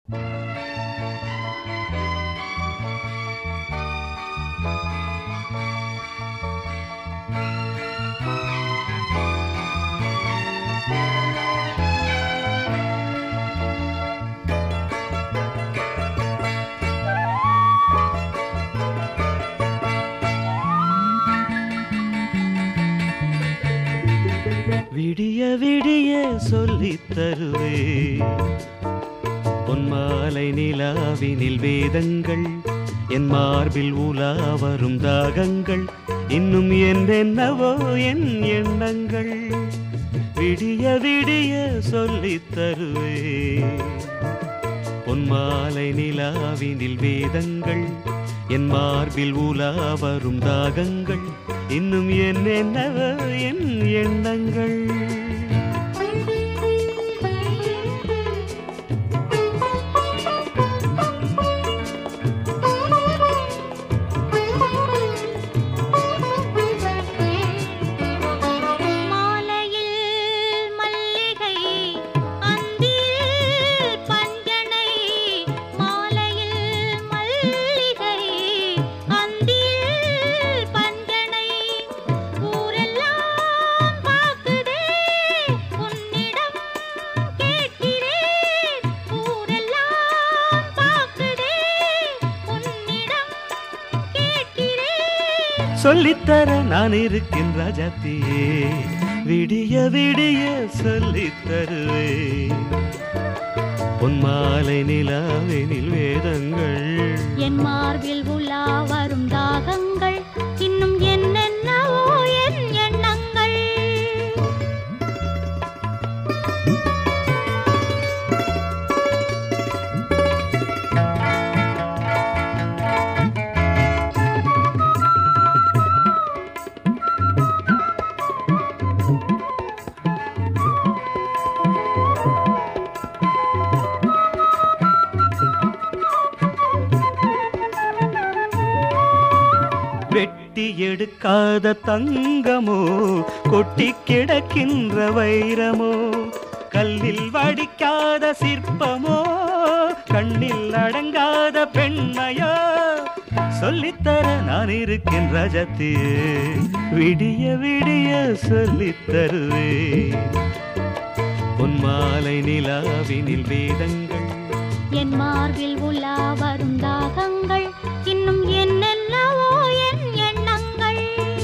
விடிய விடிய சொல்லித் தருவே பொன்மாலை நிலாவினில் வேதங்கள் என் மார்பில் உலா வரும் தாகங்கள் இன்னும் என்னென்னவோ என் எண்ணங்கள் விடிய விடிய சொல்லித் தருவே பொன்மாலை நிலாவினில் வேதங்கள் என் மார்பில் உலா வரும் தாகங்கள் இன்னும் என்னென்னவோ என் எண்ணங்கள் சொல்லித்தர நான் இருக்கின்ற ராஜாத்தியே விடிய விடிய சொல்லித் தருவே பொன்மாலை நிலாவினில் வேதங்கள் என் மார்பில் உலா வரும் தாகங்கள் இன்னும் என்னென்னவோ என் எண்ணங்கள் வெட்டி எடுக்காத தங்கமோ கொட்டி கிடக்கின்ற வைரமோ கல்லில் வடிக்காத சிற்பமோ கண்ணில் அடங்காத பெண்மையோ சொல்லித்தர நான் இருக்கின்ற ராஜாத்தியே விடிய விடிய சொல்லித் தருவே பொன்மாலை நிலாவினில் வேதங்கள் என் மார்பில் உலா வரும் தாகங்கள் இன்னும் என்னென்னவோ என் எண்ணங்கள்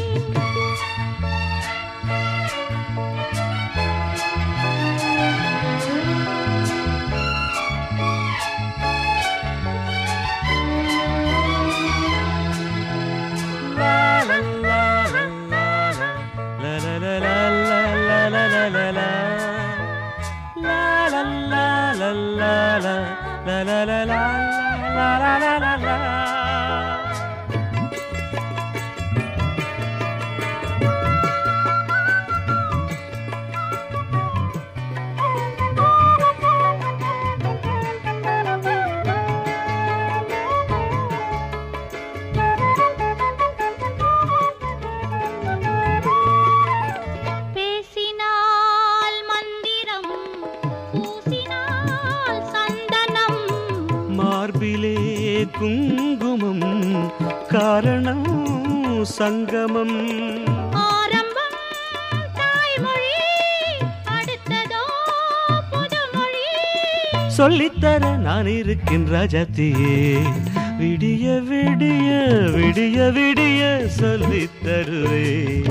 பேசினால் மந்திரம் பூசினால் சந்தனம் மார்பிலே குங்குமம் காரணம் சங்கமம் ஆரம்பம் தாய்மொழி அடுத்ததோ புதுமொழி சொல்லித்தர நான் இருக்கின்ற ராஜாத்தியே விடிய விடிய விடிய விடிய சொல்லித் தருவே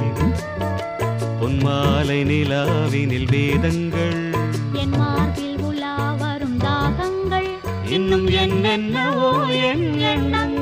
பொன்மாலை நிலாவினில் வேதங்கள் என் மார்பில் உலா வரும் தாகங்கள் இன்னும் என்னென்னவோ என் எண்ணங்கள்